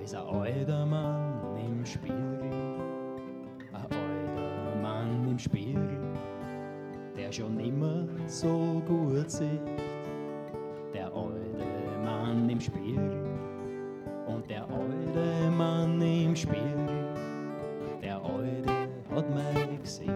ist ein alter Mann im Spiegel, ein alter Mann im Spiegel, der schon nimmer so gut sieht. Der alte Mann im Spiegel und der alte Mann im Spiegel, der alte hat mein Gesicht.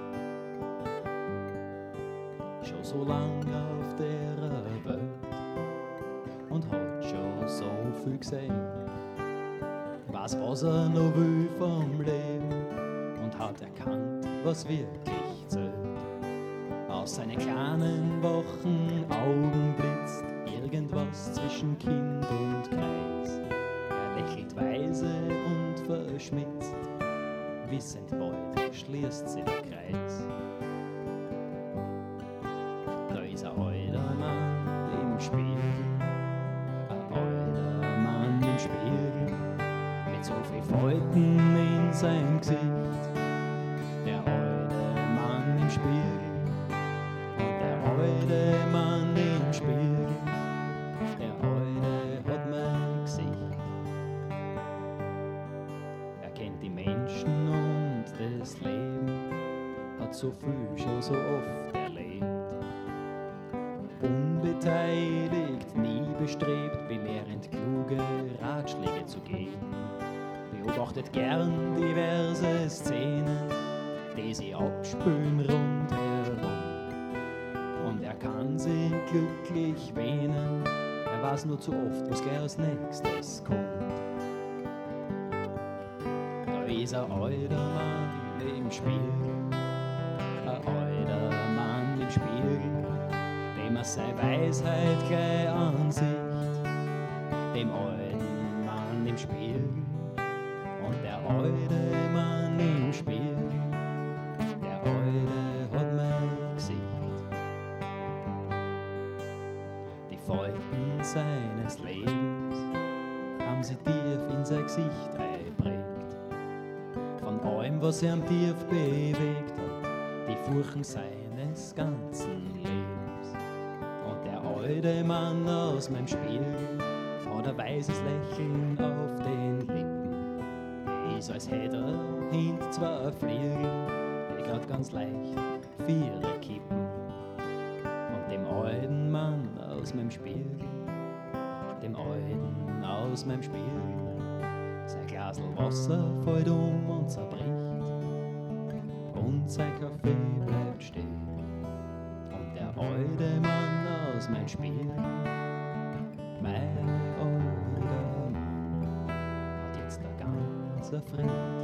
Schon so lang auf der Welt und hat schon so viel gesehen. Weiß, was er noch will vom Leben und hat erkannt, was wirklich zählt. Aus seinen kleinen wachen Augen blitzt irgendwas zwischen Kind und Kreis. Er lächelt weise und verschmitzt, wissend bald schließt sich der Kreis. Da ist ein alter Mann im Spiegel, ein alter Mann im Spiegel, mit so viel Falten in sein Gesicht. Der alte Mann im Spiegel und der alte Mann im Spiegel, der alte hat mein Gesicht. Er kennt die Menschen und das Leben, hat so viel schon so oft erlebt. Unbeteiligt, nie bestrebt, belehrend kluge Ratschläge zu geben. Beobachtet gern diverse Szenen, die sie abspülen rundherum. Und er kann sie glücklich wähnen, er weiß nur zu oft, was gleich als nächstes kommt. Da ist ein alter Mann im Spiegel, ein alter Mann im Spiegel, dem er seine Weisheit gleich ansieht. Dem alten Mann im Spiegel und der alte Mann im Spiegel, der alte hat mein Gesicht. Die Falten seines Lebens haben sie tief in sein Gesicht eingeprägt. Von allem, was er am tief bewegt hat, die Furchen seines ganzen Lebens. Und der alte Mann aus meinem Spiegel hat ein weißes Lächeln auf den Lippen. Ist, als hätte er hint zwei Flügel, die grad ganz leicht vier kippen. Und dem alten Mann aus meinem Spiegel, dem alten aus meinem Spiegel, sein Glasl Wasser fällt und zerbricht und sein Kaffee bleibt stehen. Und der alte Mann aus meinem Spiegel, mein alter Mann, hat jetzt der ganze Frieden.